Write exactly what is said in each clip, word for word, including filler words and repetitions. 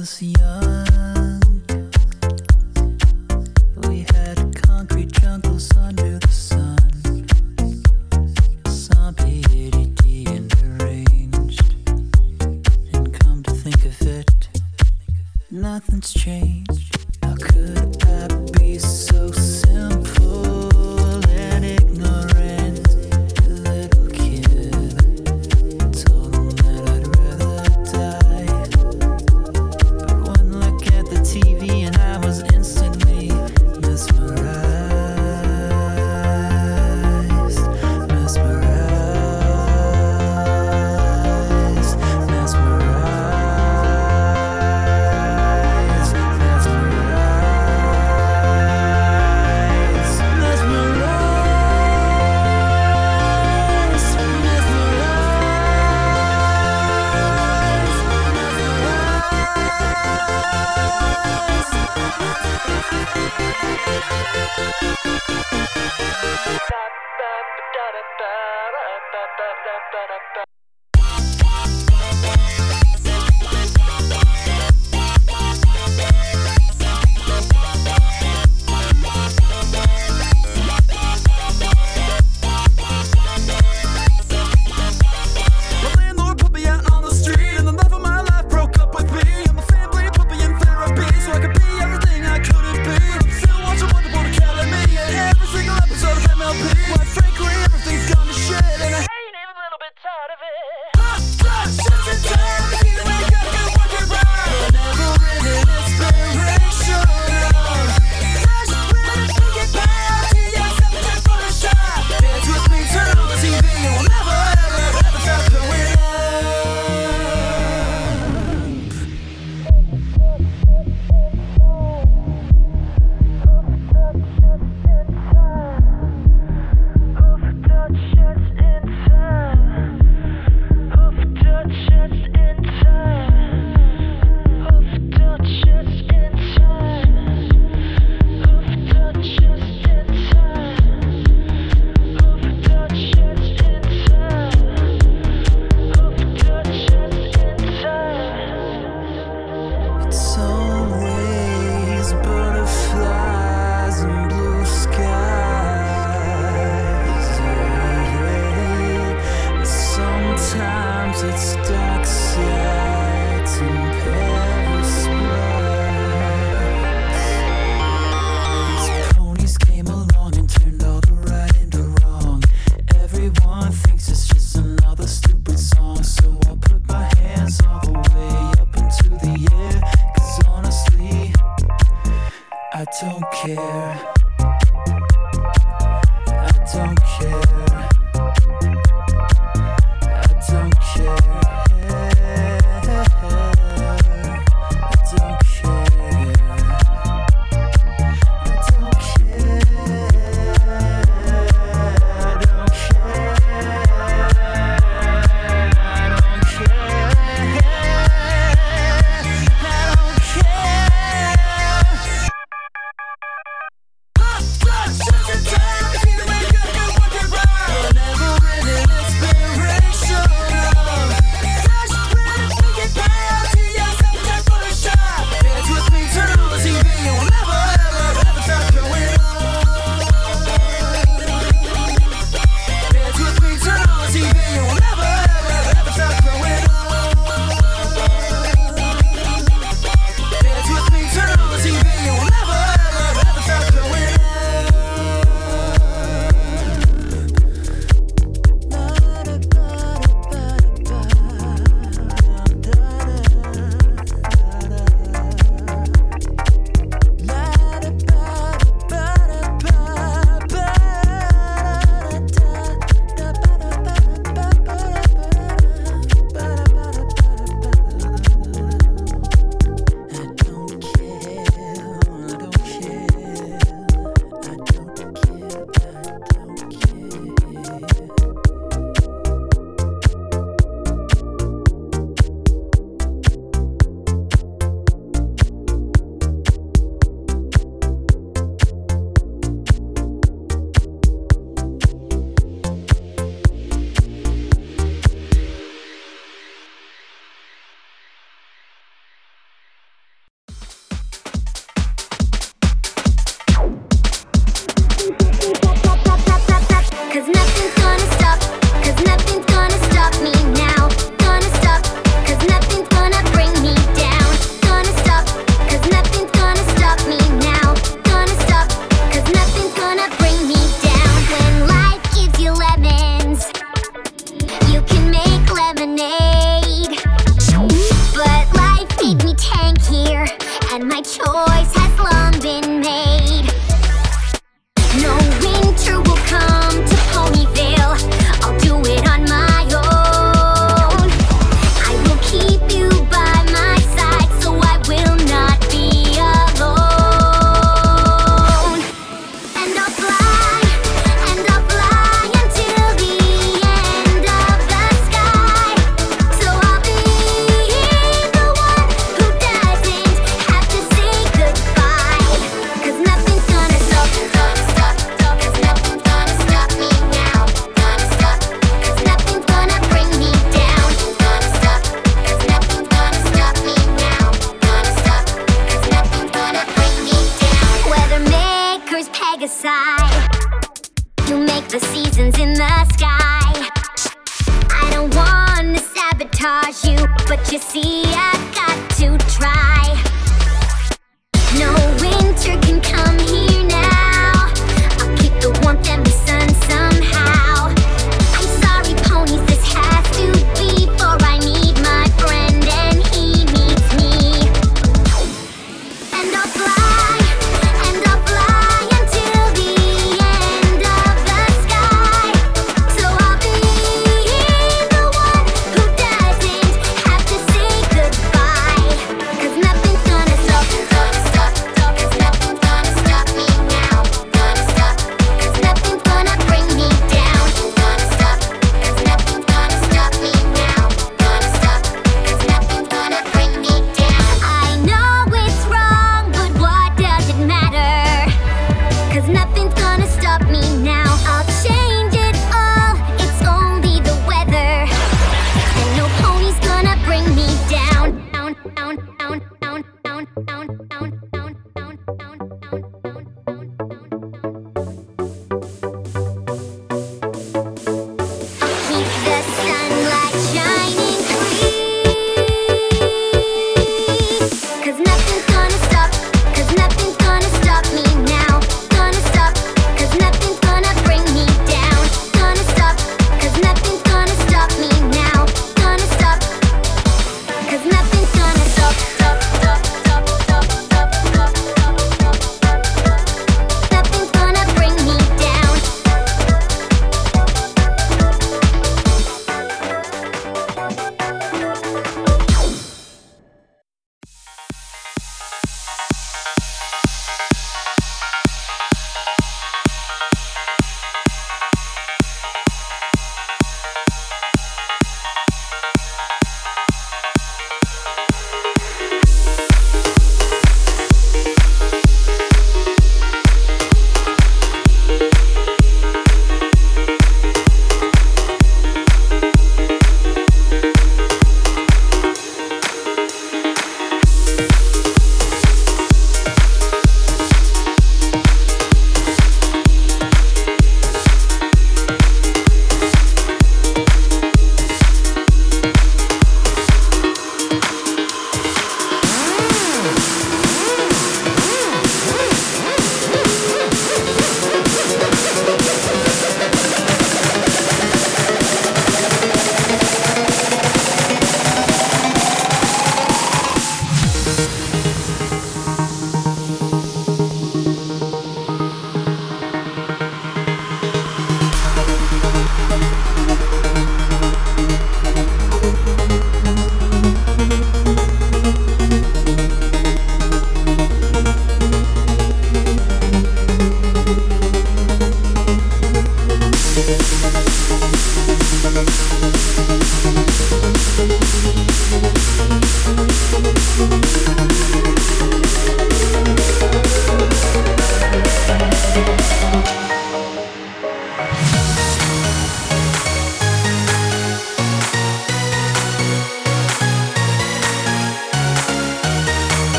was young, we had concrete jungles under the sun, some P D D and deranged. And come to think of it, nothing's changed. How could I be so simple and ignorant? Little kid told him that I'd rather die. But one look at the T V and I was instantly mesmerized, mesmerized, mesmerized, mesmerized, mesmerized, My landlord put me out on the street, and the love of my life broke up with me. And my family put me in therapy so I could be everything I couldn't be. Still watching Wonderful Academy and every single episode of M L P. Quite frankly, everything's gone to shit, and I ain't even a little bit tired of it. Hot, hot, shit, shit, time. Either way, you gotta get it, work it right. Never really inspirational. Fresh, ready, pick it back. T S seven just for a shot. Dance with me, turn on the T V, and we'll never, ever, ever stop going up. it's always butterflies and blue skies. But sometimes it's dark sides and Paris brights. These ponies came along and turned all the right into wrong. Everyone thinks it's just another stupid song, so I'll put my hands all the way up into the air. 'Cause honestly, I don't care. I don't care. I don't care. I don't care. I don't care. I don't care. I don't care. and my choice has long been made. No winter will come to Ponyville. I'll do it on my own. I will keep you by my side, so I will not be alone. And I'll fly, and I'll fly until the end of the sky. So I'll be the one who doesn't have to say goodbye. 'Cause nothing's gonna stop, stop, stop, stop. 'Cause nothing's gonna stop me now. Gonna stop, 'cause nothing's gonna bring me down. Gonna stop, 'cause nothing's gonna stop me now. Gonna stop, 'cause nothing's gonna bring me down. Weather makers peg aside, you make the seasons in the sky. I don't wanna sabotage you, but you see I've got to try. No winter can come here now. I'll keep the warmth and the sun somehow. I'm sorry, ponies, this has to be, for I need my friend and he needs me. And I'll fly, and I'll fly until the end of the sky. So I'll be the one who doesn't have to say goodbye. 'Cause nothing's gonna stop, stop, stop, stop. 'Cause nothing's gonna stop me now. Gonna stop, 'cause nothing's gonna bring me down. Gonna stop, 'cause nothing's gonna stop me now. Gonna stop, 'cause nothing's gonna bring me down. I know it's wrong, but what does it matter? 'Cause nothing's gonna stop me now. I'll change it all, it's only the weather. And no pony's gonna bring me down. Down, down, down, down, down, down, down, down, down, down, down. I'll keep the sunlight shining free. 'Cause nothing's gonna stop, 'cause nothing's gonna stop me now. Gonna stop, 'cause nothing's gonna bring me down. Gonna stop, 'cause nothing's gonna stop me now. Gonna stop, 'cause nothing's gonna stop, stop, stop, stop, stop, stop,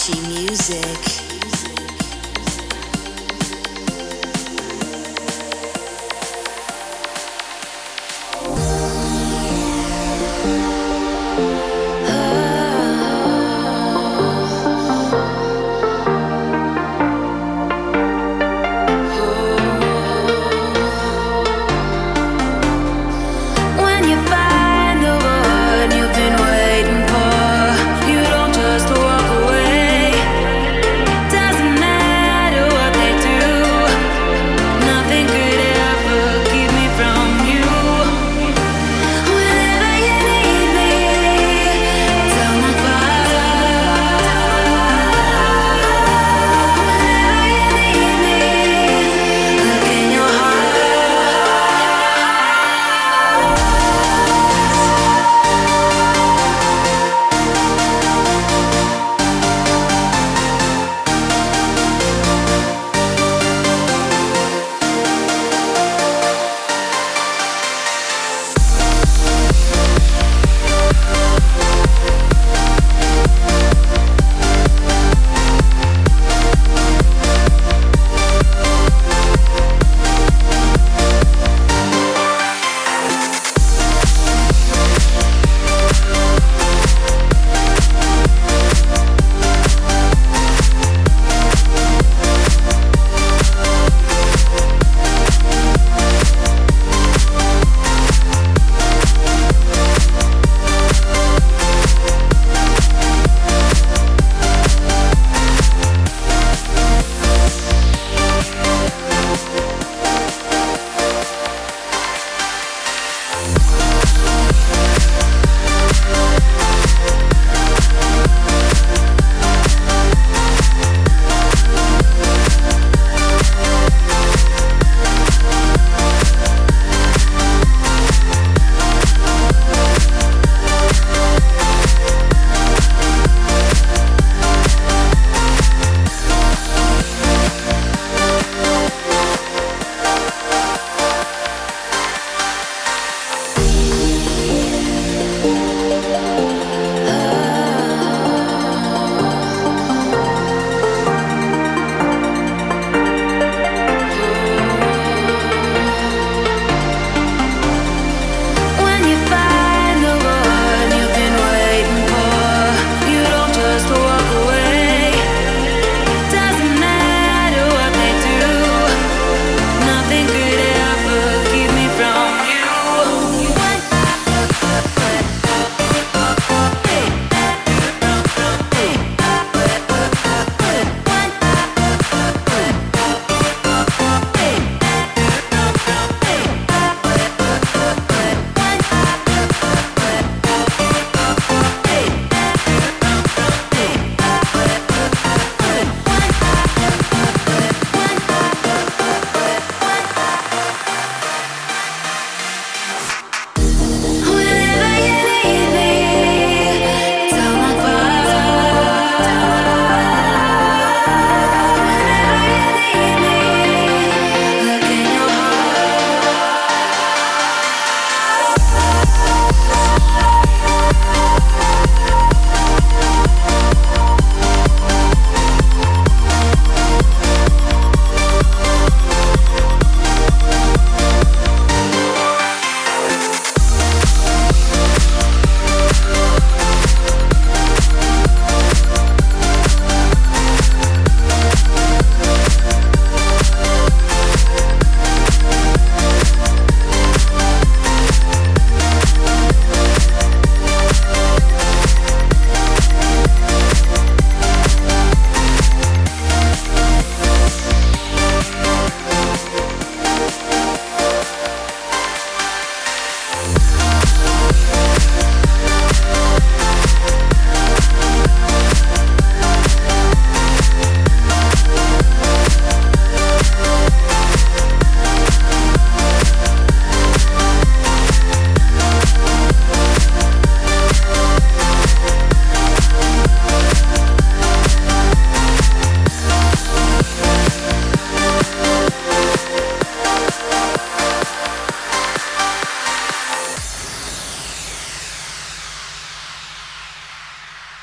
Music.